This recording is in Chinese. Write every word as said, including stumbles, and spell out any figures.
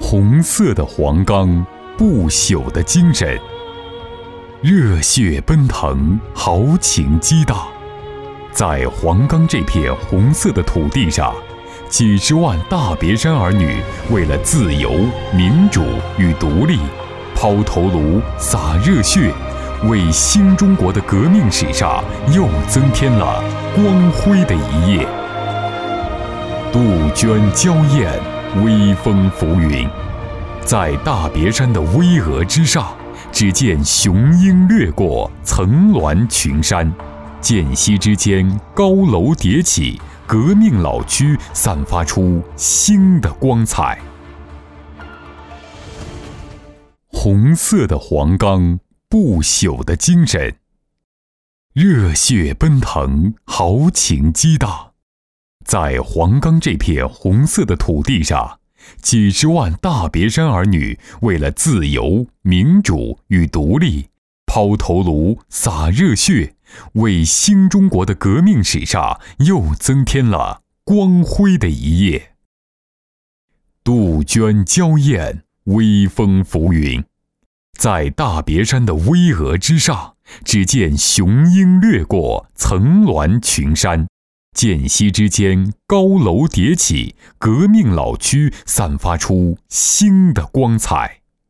红色的黄冈，不朽的精神，热血奔腾，豪情激荡。在黄冈这片红色的土地上，几十万大别山儿女为了自由、民主与独立，抛头颅、洒热血，为新中国的革命史上又增添了光辉的一页。杜鹃娇艳，微风浮云，在大别山的巍峨之上，只见雄鹰掠过，层峦群山，间隙之间高楼叠起，革命老区散发出新的光彩。红色的黄冈，不朽的精神，热血奔腾，豪情激荡。在黄冈这片红色的土地上，几十万大别山儿女为了自由、民主与独立，抛头颅、洒热血，为新中国的革命史上又增添了光辉的一页。杜鹃娇艳，微风浮云，在大别山的巍峨之上，只见雄鹰掠过，层峦群山，间隙之间高楼叠起，革命老区散发出新的光彩。